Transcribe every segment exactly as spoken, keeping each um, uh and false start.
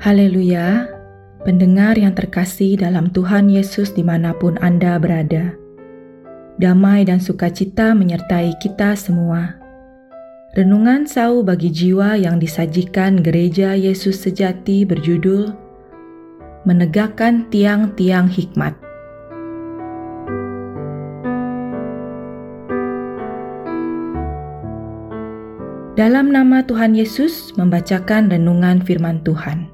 Haleluya, pendengar yang terkasih dalam Tuhan Yesus dimanapun Anda berada. Damai dan sukacita menyertai kita semua. Renungan Sau bagi jiwa yang disajikan Gereja Yesus Sejati berjudul Menegakkan Tiang-Tiang Hikmat. Dalam nama Tuhan Yesus membacakan renungan firman Tuhan.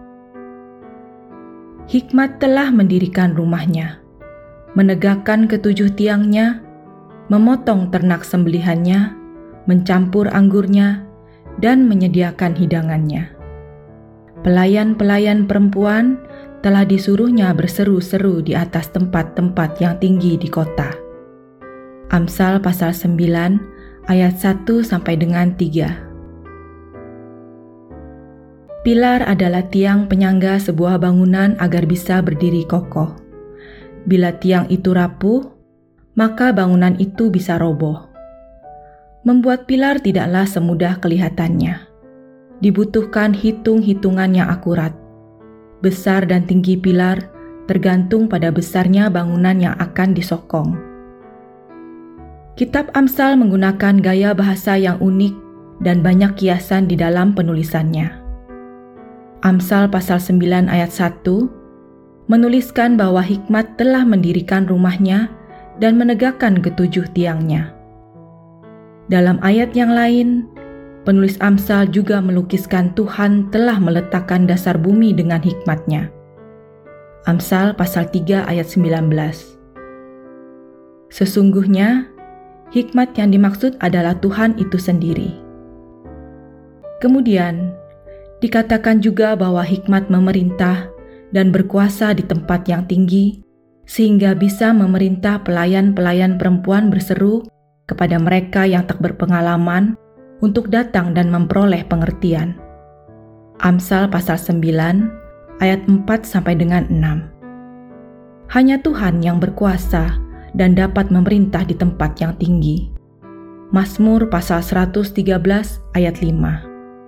Hikmat telah mendirikan rumahnya, menegakkan ketujuh tiangnya, memotong ternak sembelihannya, mencampur anggurnya, dan menyediakan hidangannya. Pelayan-pelayan perempuan telah disuruhnya berseru-seru di atas tempat-tempat yang tinggi di kota. Amsal pasal sembilan ayat satu sampai dengan tiga. Pilar adalah tiang penyangga sebuah bangunan agar bisa berdiri kokoh. Bila tiang itu rapuh, maka bangunan itu bisa roboh. Membuat pilar tidaklah semudah kelihatannya. Dibutuhkan hitung-hitungan yang akurat. Besar dan tinggi pilar tergantung pada besarnya bangunan yang akan disokong. Kitab Amsal menggunakan gaya bahasa yang unik dan banyak kiasan di dalam penulisannya. Amsal pasal sembilan ayat satu menuliskan bahwa hikmat telah mendirikan rumahnya dan menegakkan ketujuh tiangnya. Dalam ayat yang lain, penulis Amsal juga melukiskan Tuhan telah meletakkan dasar bumi dengan hikmatnya. Amsal pasal tiga ayat sembilan belas. Sesungguhnya, hikmat yang dimaksud adalah Tuhan itu sendiri. Kemudian, dikatakan juga bahwa hikmat memerintah dan berkuasa di tempat yang tinggi, sehingga bisa memerintah pelayan-pelayan perempuan berseru kepada mereka yang tak berpengalaman untuk datang dan memperoleh pengertian. Amsal pasal sembilan ayat empat sampai dengan enam. Hanya Tuhan yang berkuasa dan dapat memerintah di tempat yang tinggi. Mazmur pasal seratus tiga belas ayat lima.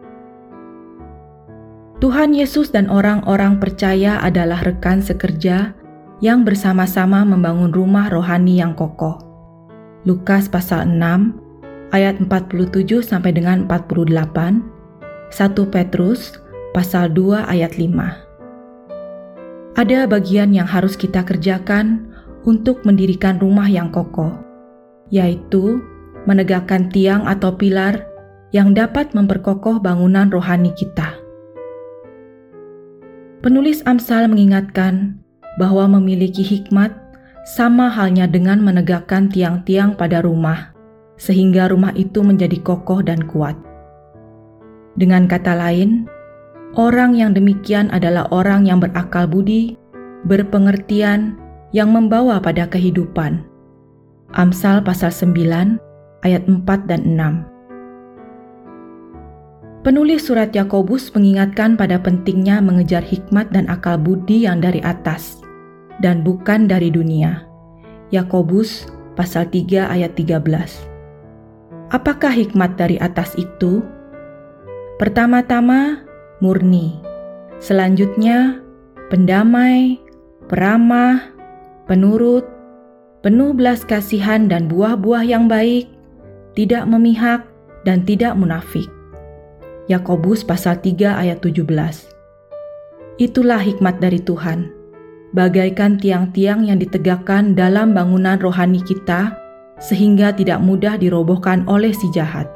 Tuhan Yesus dan orang-orang percaya adalah rekan sekerja yang bersama-sama membangun rumah rohani yang kokoh. Lukas pasal enam ayat empat puluh tujuh sampai dengan empat puluh delapan, satu Petrus pasal dua ayat lima. Ada bagian yang harus kita kerjakan untuk mendirikan rumah yang kokoh, yaitu menegakkan tiang atau pilar yang dapat memperkokoh bangunan rohani kita. Penulis Amsal mengingatkan bahwa memiliki hikmat sama halnya dengan menegakkan tiang-tiang pada rumah, sehingga rumah itu menjadi kokoh dan kuat. Dengan kata lain, orang yang demikian adalah orang yang berakal budi, berpengertian, yang membawa pada kehidupan. Amsal pasal sembilan ayat empat dan enam. Penulis surat Yakobus mengingatkan pada pentingnya mengejar hikmat dan akal budi yang dari atas dan bukan dari dunia. Yakobus pasal tiga ayat tiga belas. Apakah hikmat dari atas itu? Pertama-tama, murni. Selanjutnya, pendamai, peramah, penurut, penuh belas kasihan dan buah-buah yang baik, tidak memihak dan tidak munafik. Yakobus pasal tiga ayat tujuh belas. Itulah hikmat dari Tuhan, bagaikan tiang-tiang yang ditegakkan dalam bangunan rohani kita, sehingga tidak mudah dirobohkan oleh si jahat.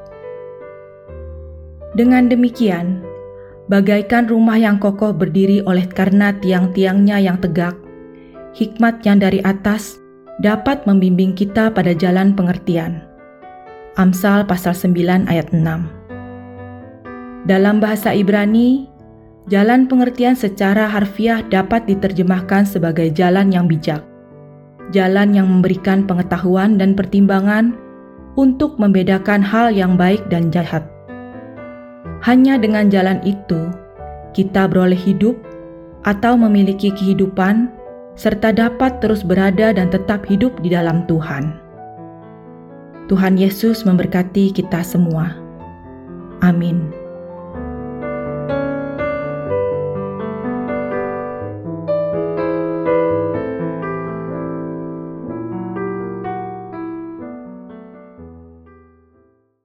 Dengan demikian, bagaikan rumah yang kokoh berdiri oleh karena tiang-tiangnya yang tegak, hikmat yang dari atas dapat membimbing kita pada jalan pengertian. Amsal pasal sembilan ayat enam. Dalam bahasa Ibrani, jalan pengertian secara harfiah dapat diterjemahkan sebagai jalan yang bijak, jalan yang memberikan pengetahuan dan pertimbangan untuk membedakan hal yang baik dan jahat. Hanya dengan jalan itu, kita beroleh hidup atau memiliki kehidupan, serta dapat terus berada dan tetap hidup di dalam Tuhan. Tuhan Yesus memberkati kita semua. Amin.